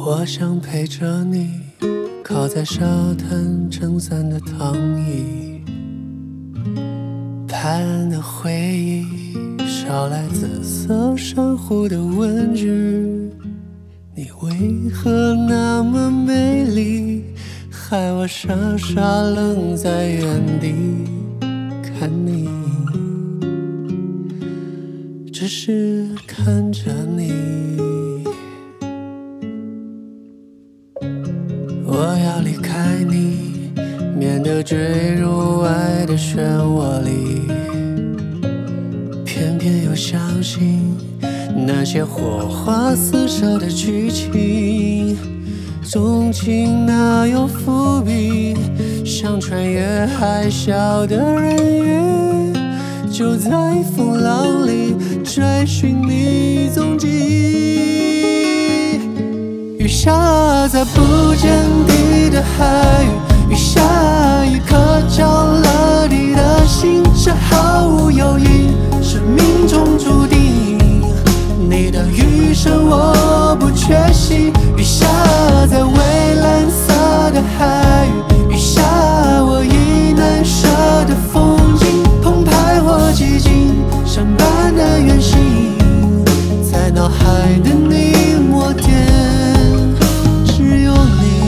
我想陪着你，靠在沙滩撑伞的躺椅，拍岸的回忆，捎来紫色珊瑚的问句。你为何那么美丽，害我傻傻愣在原地看你，只是看着你。我要离开你，免得坠入爱的漩涡里，偏偏又相信那些火花四射的剧情，纵情哪有伏笔，想穿越海啸的人鱼，就在风浪里追寻你踪迹。雨下在不见底的海域，雨下一颗着了你的心，是毫无犹豫，生命中注定。你的余生我不缺席，雨下在蔚蓝色的海域，雨下我已难舍的风景，澎湃或寂静，相伴的远行，在脑海的你默点，只有你。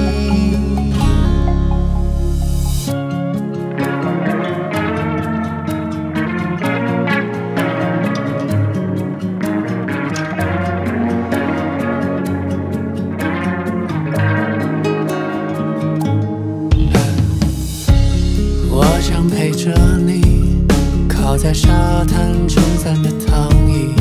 我想陪着你，靠在沙滩撑伞的躺椅，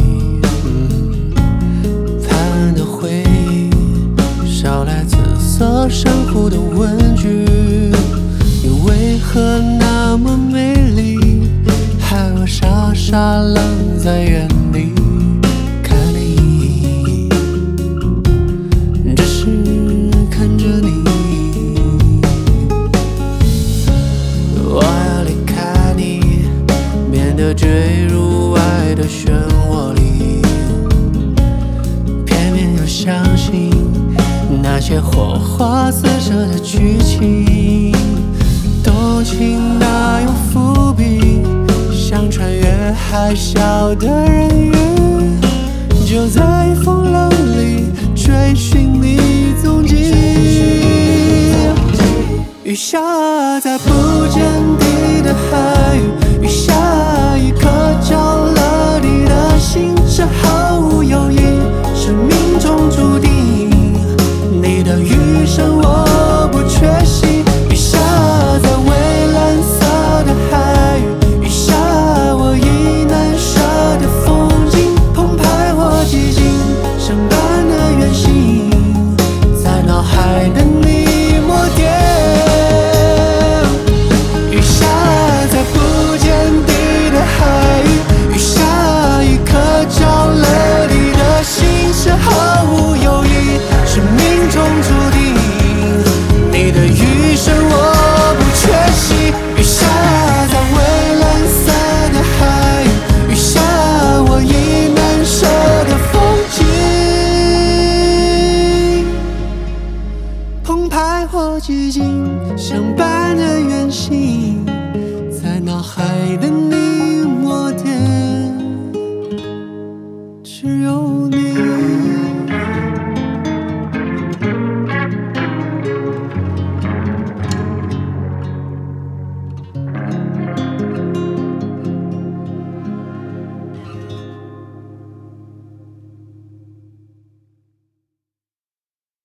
拍岸的回忆，捎来紫色珊瑚的问句。你为何那么美丽，害我傻傻愣在原地看你，只是看着你。我要离开你，免得坠入爱的漩涡里，偏偏又相信那些火花四射的剧情，动情哪有伏笔，想穿越海啸的人鱼，就在风浪里追寻你踪迹。雨下在不见底的海域，雨下一颗着了你的心，是毫无犹豫，生命中注定。你的余生我不缺席，雨下在蔚蓝色的海域，雨下我已难舍的风景，澎湃或寂静，相伴的远行，在脑海的你默点。澎湃或寂静，相伴的远行，在脑海的